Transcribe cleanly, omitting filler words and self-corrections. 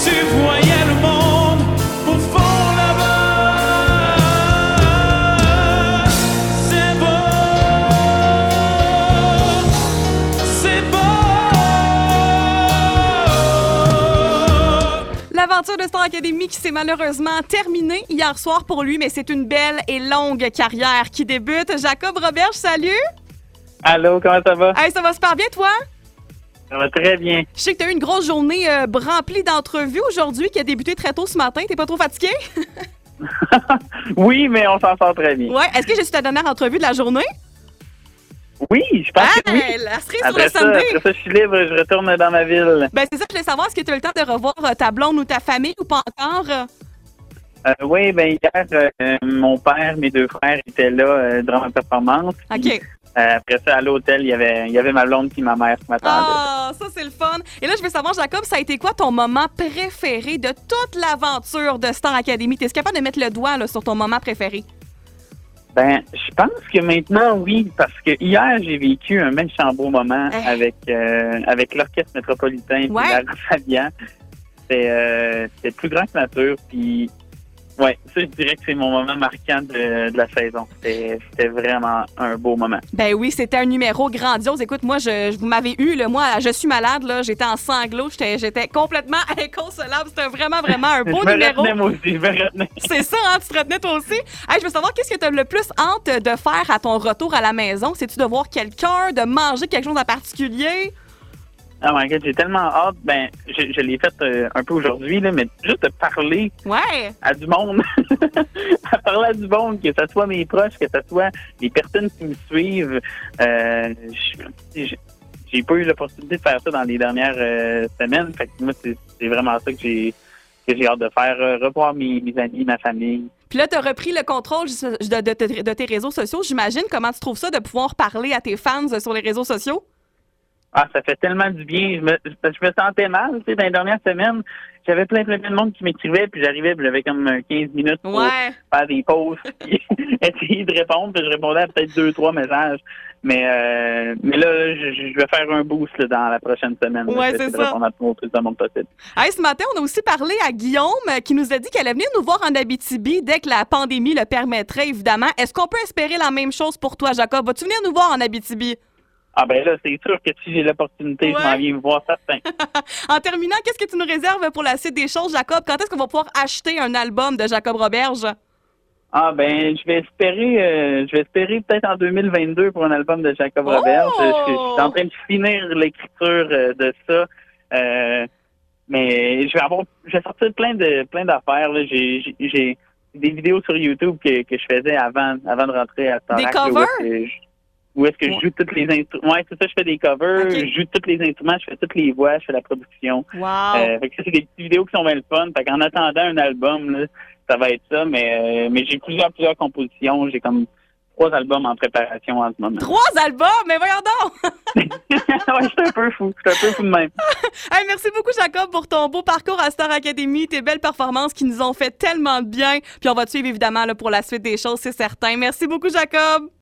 tu voyais le monde au fond là-bas. C'est beau, c'est beau. L'aventure de Star Academy qui s'est malheureusement terminée hier soir pour lui, mais c'est une belle et longue carrière qui débute. Jacob Roberge, salut! Allô, comment ça va? Hey, ça va super bien, toi? Ça va très bien. Je sais que tu as eu une grosse journée remplie d'entrevues aujourd'hui qui a débuté très tôt ce matin. T'es pas trop fatigué? Oui, mais on s'en sort très bien. Ouais. Est-ce que j'ai su ta dernière entrevue de la journée? Oui, je pense que oui. La cerise sur Après le ça, Sunday. après ça, je suis libre, je retourne dans ma ville. Ben, c'est ça, je voulais savoir, est-ce que tu as eu le temps de revoir ta blonde ou ta famille ou pas encore? Oui, ben hier, mon père, mes deux frères étaient là durant ma performance. OK. Après ça, à l'hôtel, il y avait ma blonde et ma mère qui m'attendaient. Ah, ça, c'est le fun. Et là, je veux savoir, Jacob, ça a été quoi ton moment préféré de toute l'aventure de Star Academy? T'es capable de mettre le doigt là, sur ton moment préféré? Ben, je pense que maintenant, oui, parce que hier, j'ai vécu un méchant beau moment avec l'Orchestre métropolitain et Ouais. la Fabian. C'était plus grand que nature, puis ouais, ça, je dirais que c'est mon moment marquant de la saison. C'était vraiment un beau moment. Ben oui, c'était un numéro grandiose. Écoute, moi, vous m'avez eu, là, moi, je suis malade, là, j'étais en sanglots, j'étais complètement inconsolable. C'était vraiment un beau je me numéro. retenais, moi aussi, je me retenais. C'est ça, hein, tu te retenais toi aussi. Hey, je veux savoir, qu'est-ce que tu as le plus hâte de faire à ton retour à la maison? C'est-tu de voir quelqu'un, de manger quelque chose en particulier? Oh my God, j'ai tellement hâte. Ben, je l'ai fait un peu aujourd'hui, là, mais juste de parler Ouais. à du monde. À parler à du monde, que ce soit mes proches, que ce soit les personnes qui me suivent. J'ai pas eu l'opportunité de faire ça dans les dernières semaines. Fait que moi, c'est vraiment ça que j'ai hâte de faire. Revoir mes amis, ma famille. Puis là, tu as repris le contrôle de tes réseaux sociaux. J'imagine comment tu trouves ça de pouvoir parler à tes fans sur les réseaux sociaux? Ah, ça fait tellement du bien. Je me sentais mal, tu sais, dans les dernières semaines. J'avais plein de monde qui m'écrivait, puis j'arrivais, puis j'avais comme 15 minutes pour faire des pauses, puis essayer de répondre, puis je répondais à peut-être 2-3 messages. Mais là, je vais faire un boost là, dans la prochaine semaine. Ouais, Je vais c'est essayer de ça. répondre à tout le monde possible. Hey, ce matin, on a aussi parlé à Guillaume qui nous a dit qu'elle allait venir nous voir en Abitibi dès que la pandémie le permettrait, évidemment. Est-ce qu'on peut espérer la même chose pour toi, Jacob? Vas-tu venir nous voir en Abitibi? Ah ben là, c'est sûr que si j'ai l'opportunité, je m'en viens me voir certain. En terminant, qu'est-ce que tu nous réserves pour la suite des choses, Jacob? Quand est-ce qu'on va pouvoir acheter un album de Jacob Roberge? Ah ben, je vais espérer peut-être en 2022 pour un album de Jacob Roberge. Je suis en train de finir l'écriture de ça. Mais je vais sortir plein d'affaires. Là. J'ai des vidéos sur YouTube que je faisais avant de rentrer à Starac. Des covers? Où est-ce que je joue toutes les instruments? Ouais, c'est ça, je fais des covers, Okay. je joue tous les instruments, je fais toutes les voix, je fais la production. Wow! Fait que ça, c'est des petites vidéos qui sont bien le fun. Fait qu'en attendant un album, là, ça va être ça, mais j'ai plusieurs compositions. J'ai comme 3 albums en préparation en ce moment. 3 albums? Mais voyons donc! Ouais, je suis un peu fou de même. Hey, merci beaucoup, Jacob, pour ton beau parcours à Star Academy, tes belles performances qui nous ont fait tellement de bien. Puis on va te suivre, évidemment, là, pour la suite des choses, c'est certain. Merci beaucoup, Jacob!